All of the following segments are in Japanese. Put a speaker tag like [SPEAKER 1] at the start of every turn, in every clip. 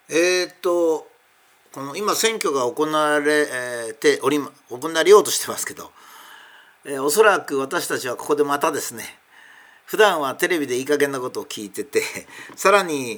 [SPEAKER 1] えーっとこの今選挙が行われようとしてますけど、おそらく私たちはここでまたですね、普段はテレビでいい加減なことを聞いてて、さらに、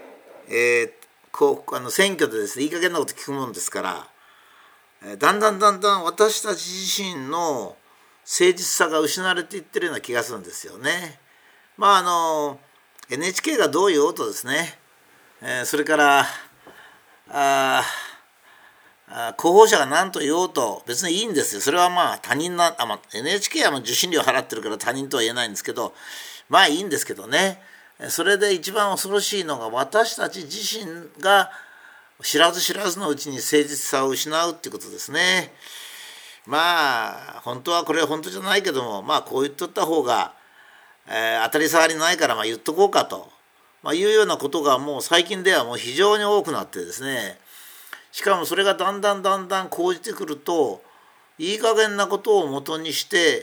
[SPEAKER 1] 選挙でですねいい加減なこと聞くもんですから、だんだん私たち自身の誠実さが失われていってるような気がするんですよね。NHK がどう言おうとですね、それから候補者が何と言おうと別にいいんですよ。それは他人NHK は受信料払ってるから他人とは言えないんですけど、いいんですけどね。それで一番恐ろしいのが、私たち自身が知らず知らずのうちに誠実さを失うっていうことですね。本当はこれは本当じゃないけども、こう言っとった方が、当たり障りないから言っとこうかと、いうようなことがもう最近ではもう非常に多くなってですね、しかもそれがだんだん講じてくると、いい加減なことをもとにして、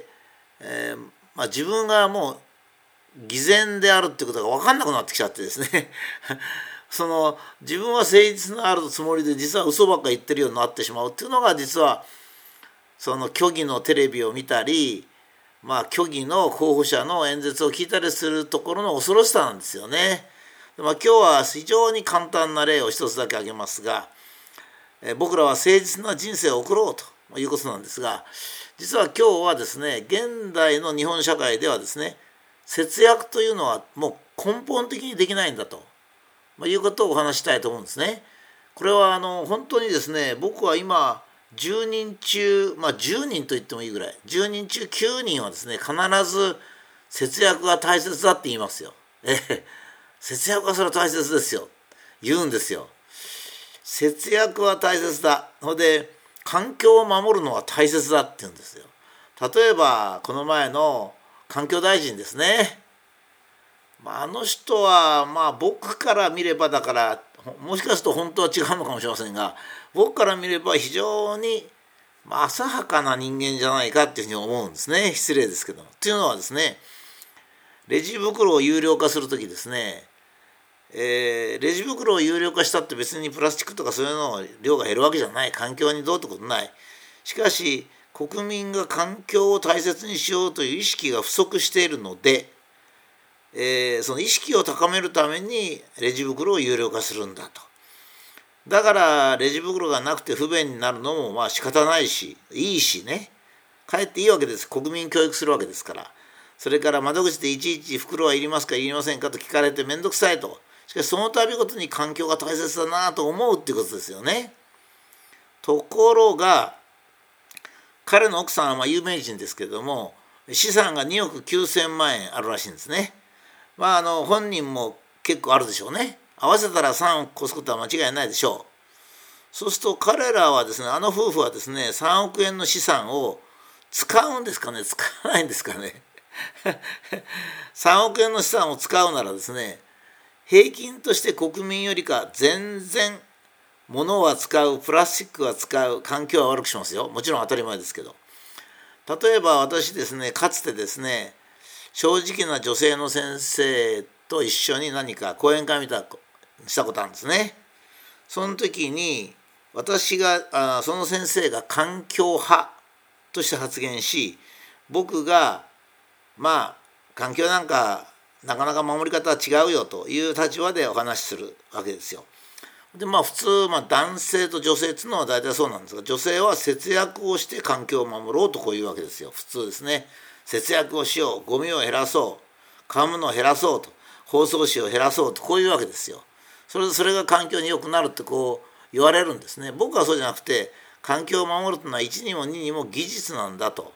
[SPEAKER 1] 自分がもう偽善であるっていうことが分かんなくなってきちゃってですね自分は誠実のあるつもりで実は嘘ばっか言ってるようになってしまうっていうのが、実はその虚偽のテレビを見たり、虚偽の候補者の演説を聞いたりするところの恐ろしさなんですよね。今日は非常に簡単な例を一つだけ挙げますが、僕らは誠実な人生を送ろうということなんですが、実は今日はですね、現代の日本社会ではですね、節約というのはもう根本的にできないんだと、いうことをお話したいと思うんですね。これは本当にですね、僕は今10人中、10人と言ってもいいぐらい、10人中9人はですね、必ず節約が大切だって言いますよ。節約はそれは大切ですよ、言うんですよ。節約は大切だ。ので環境を守るのは大切だって言うんですよ。例えばこの前の環境大臣ですね。あの人は僕から見れば、だからもしかすると本当は違うのかもしれませんが、僕から見れば非常に浅はかな人間じゃないかっていうふうに思うんですね。失礼ですけども。っていうのはですね、レジ袋を有料化するときですね、レジ袋を有料化したって別にプラスチックとかそういうの量が減るわけじゃない、環境にどうってことない。しかし国民が環境を大切にしようという意識が不足しているので、その意識を高めるためにレジ袋を有料化するんだと。だからレジ袋がなくて不便になるのも仕方ないし、いいしね、かえっていいわけです。国民教育するわけですから。それから窓口でいちいち袋はいりますかいりませんかと聞かれて面倒くさいと。しかしその度ごとに環境が大切だなと思うっていうことですよね。ところが彼の奥さんは有名人ですけれども、資産が2億9,000万円あるらしいんですね。本人も結構あるでしょうね。合わせたら3億越すことは間違いないでしょう。そうすると彼らはですね、夫婦はですね、3億円の資産を使うんですかね、使わないんですかね。3億円の資産を使うならですね、平均として国民よりか全然物は使う、プラスチックは使う、環境は悪くしますよ。もちろん当たり前ですけど。例えば私ですね、かつてですね、正直な女性の先生と一緒に何か講演会したことあるんですね。その時に私がその先生が環境派として発言し、僕が環境なんかなかなか守り方は違うよという立場でお話しするわけですよ。で普通、男性と女性っていうのは大体そうなんですが、女性は節約をして環境を守ろうとこういうわけですよ。普通ですね。節約をしよう、ゴミを減らそう、買うものを減らそうと、包装紙を減らそうと、こういうわけですよ。それが環境に良くなるってこう言われるんですね。僕はそうじゃなくて、環境を守るというのは1にも2にも技術なんだと。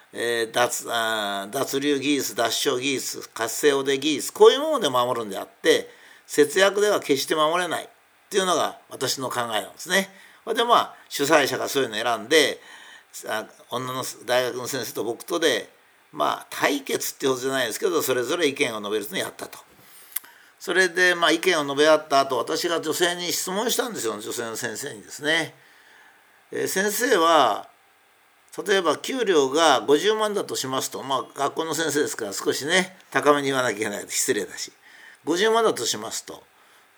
[SPEAKER 1] 脱硫技術、脱硝技術、活性汚泥技術、こういうもので守るんであって、節約では決して守れないっていうのが私の考えなんですね。で主催者がそういうのを選んで、女の大学の先生と僕とで対決っていうことじゃないですけど、それぞれ意見を述べるとやったと。それで意見を述べ合った後、私が女性に質問したんですよ。女性の先生にですね、先生は例えば給料が50万だとしますと、学校の先生ですから少しね高めに言わなきゃいけないと失礼だし、50万だとしますと、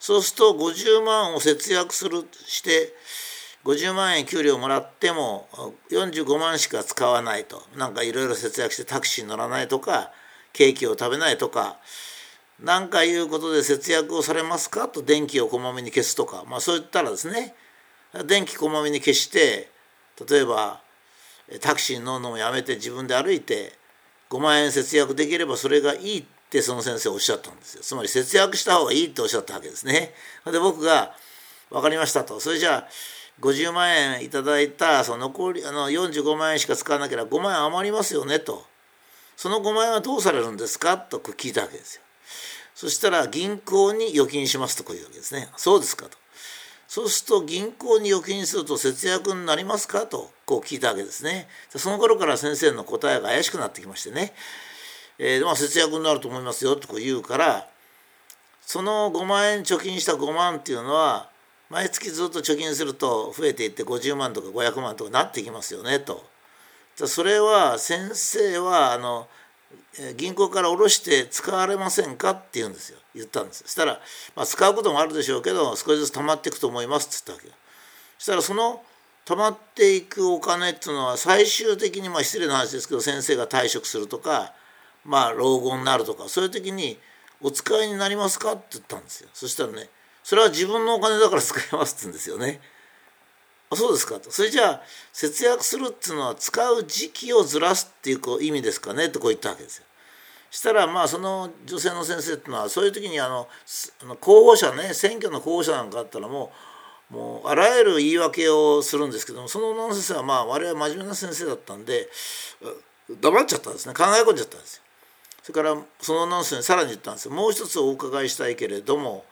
[SPEAKER 1] そうすると50万を節約して50万円給料もらっても45万しか使わないと、なんかいろいろ節約してタクシーに乗らないとかケーキを食べないとか何かいうことで節約をされますかと、電気をこまめに消すとか、そう言ったらですね、電気こまめに消して、例えばタクシーに乗るのもやめて自分で歩いて5万円節約できればそれがいいってその先生おっしゃったんですよ。つまり節約した方がいいっておっしゃったわけですね。で僕が分かりましたと、それじゃあ50万円いただいたその残り45万円しか使わなければ5万円余りますよねと、その5万円はどうされるんですかと聞いたわけですよ。そしたら銀行に預金しますとこういうわけですね。そうですかと。そうすると銀行に預金すると節約になりますかとこう聞いたわけですね。その頃から先生の答えが怪しくなってきましてね、節約になると思いますよとこう言うから、その5万円貯金した5万っていうのは毎月ずっと貯金すると増えていって50万とか500万とかなってきますよねと。それは先生は銀行から下ろして使われませんかって言ったんですよ。そしたら、使うこともあるでしょうけど少しずつ貯まっていくと思いますって言ったわけよ。そしたらその貯まっていくお金っていうのは最終的に失礼な話ですけど先生が退職するとか老後になるとかそういう時にお使いになりますかって言ったんですよ。そしたらね、それは自分のお金だから使いますって言うんですよね。あ、そうですかと。それじゃあ節約するっていうのは使う時期をずらすっていう意味ですかねとこう言ったわけですよ。したらその女性の先生っていうのはそういう時に候補者ね、選挙の候補者なんかあったらもうあらゆる言い訳をするんですけども、その先生は我々真面目な先生だったんで黙っちゃったんですね。考え込んじゃったんですよ。それからその先生にさらに言ったんですよ。もう一つお伺いしたいけれども、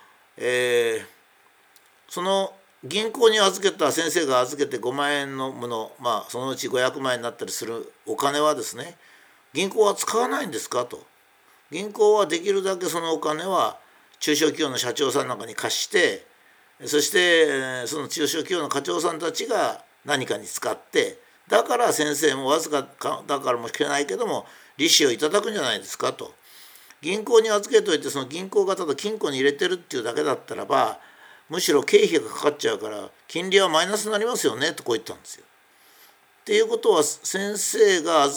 [SPEAKER 1] その銀行に預けた先生が預けて5万円のもの、そのうち500万円になったりするお金はですね、銀行は使わないんですかと。銀行はできるだけそのお金は中小企業の社長さんなんかに貸して、そしてその中小企業の課長さんたちが何かに使って、だから先生もわずかだからもしれないけども利子をいただくんじゃないですかと。銀行に預けといてその銀行がただ金庫に入れてるっていうだけだったらばむしろ経費がかかっちゃうから金利はマイナスになりますよねとこう言ったんですよ。っていうことは先生が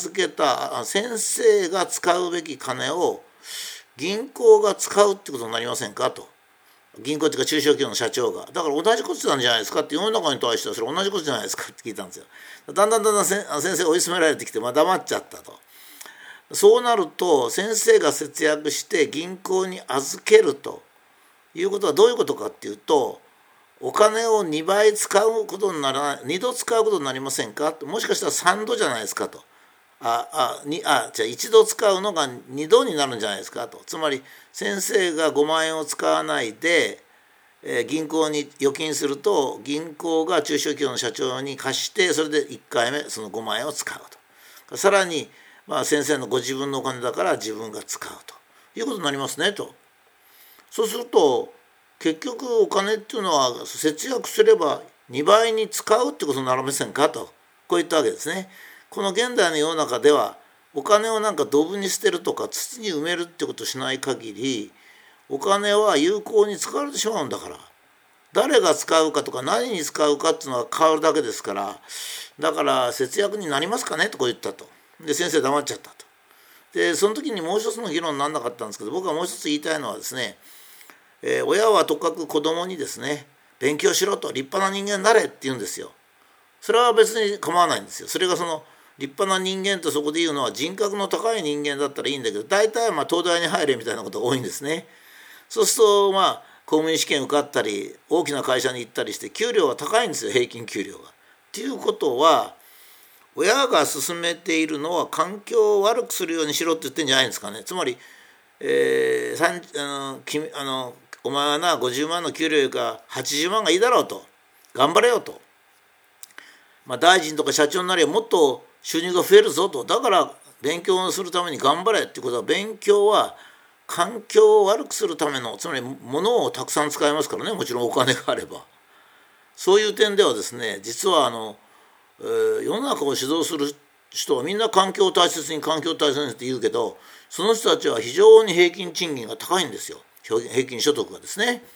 [SPEAKER 1] 使うべき金を銀行が使うってことになりませんかと。銀行っていうか中小企業の社長がだから同じことなんじゃないですかって世の中に対してはそれ同じことじゃないですかって聞いたんですよ。だんだん先生が追い詰められてきて黙っちゃったと。そうなると先生が節約して銀行に預けるということはどういうことかっていうと、お金を2倍使うことにならない、2度使うことになりませんかと。もしかしたら3度じゃないですかと。じゃあ1度使うのが2度になるんじゃないですかと。つまり先生が5万円を使わないで、銀行に預金すると銀行が中小企業の社長に貸してそれで1回目その5万円を使うと。さらに先生のご自分のお金だから自分が使うということになりますねと。そうすると結局お金っていうのは節約すれば2倍に使うってことになりませんかとこう言ったわけですね。この現代の世の中ではお金をドブに捨てるとか土に埋めるってことをしない限りお金は有効に使われてしまうんだから、誰が使うかとか何に使うかっていうのは変わるだけですから、だから節約になりますかねとこう言ったと。で先生黙っちゃったと。でその時にもう一つの議論にならなかったんですけど、僕はもう一つ言いたいのはですね、親はとかく子供にですね勉強しろと、立派な人間になれって言うんですよ。それは別に構わないんですよ。それがその立派な人間とそこで言うのは人格の高い人間だったらいいんだけど、大体東大に入れみたいなことが多いんですね。そうすると公務員試験受かったり大きな会社に行ったりして給料は高いんですよ、平均給料が。っていうことは親が進めているのは環境を悪くするようにしろって言ってるんじゃないんですかね。つまり、お前は50万の給料よりか80万がいいだろうと、頑張れよと、大臣とか社長になればもっと収入が増えるぞと、だから勉強をするために頑張れっていうことは、勉強は環境を悪くするための、つまり物をたくさん使いますからね、もちろんお金があれば。そういう点ではですね、実は世の中を指導する人はみんな環境を大切にって言うけど、その人たちは非常に平均賃金が高いんですよ、平均所得がですね。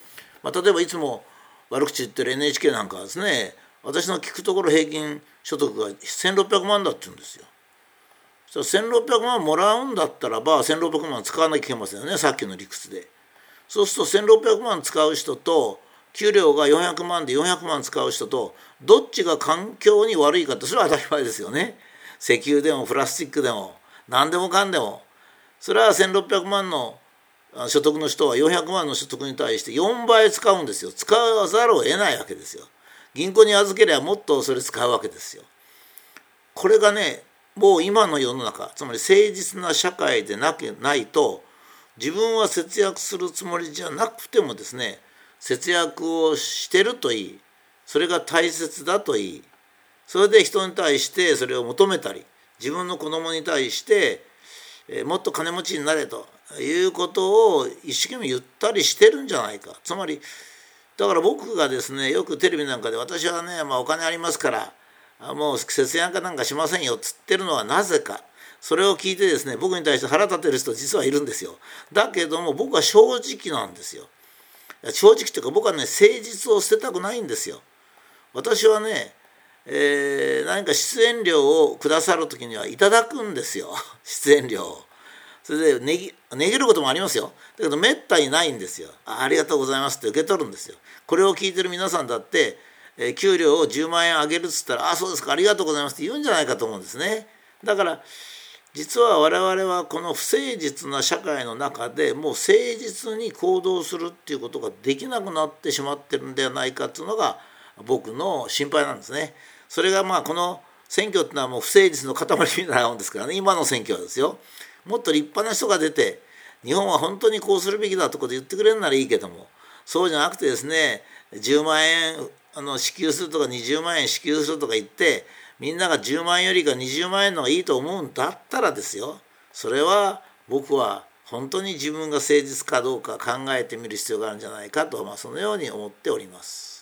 [SPEAKER 1] 例えばいつも悪口言ってる NHK なんかはですね、私の聞くところ平均所得が1600万だって言うんですよ。そしたら1600万もらうんだったらば1600万使わなきゃいけませんよね、さっきの理屈で。そうすると1600万使う人と給料が400万で400万使う人とどっちが環境に悪いかって、それは当たり前ですよね。石油でもプラスチックでも何でもかんでも、それは1600万の所得の人は400万の所得に対して4倍使うんですよ。使わざるを得ないわけですよ。銀行に預ければもっとそれ使うわけですよ。これがね、もう今の世の中、つまり誠実な社会でないと、自分は節約するつもりじゃなくてもですね、節約をしてるといい、それが大切だといい、それで人に対してそれを求めたり、自分の子供に対してもっと金持ちになれということを一生懸命言ったりしてるんじゃないか。つまりだから僕がですね、よくテレビなんかで私はね、お金ありますからもう節約なんかしませんよっつってるのはなぜか。それを聞いてですね、僕に対して腹立てる人実はいるんですよ。だけども僕は正直なんですよ。正直というか、僕はね、誠実を捨てたくないんですよ。私はね、何か出演料をくださる時にはいただくんですよ、出演料を。それで値切ることもありますよ。だけどめったにないんですよ。ありがとうございますって受け取るんですよ。これを聞いてる皆さんだって、給料を10万円上げるっつったら、そうですか、ありがとうございますって言うんじゃないかと思うんですね。だから実は我々はこの不誠実な社会の中でもう誠実に行動するっていうことができなくなってしまってるんではないかっていうのが僕の心配なんですね。それがこの選挙っていうのはもう不誠実の塊みたいなもんですからね。今の選挙はですよ。もっと立派な人が出て、日本は本当にこうするべきだとこと言ってくれるならいいけども、そうじゃなくてですね、10万円支給するとか20万円支給するとか言って、みんなが10万円よりか20万円の方がいいと思うんだったらですよ、それは僕は本当に自分が誠実かどうか考えてみる必要があるんじゃないかと、そのように思っております。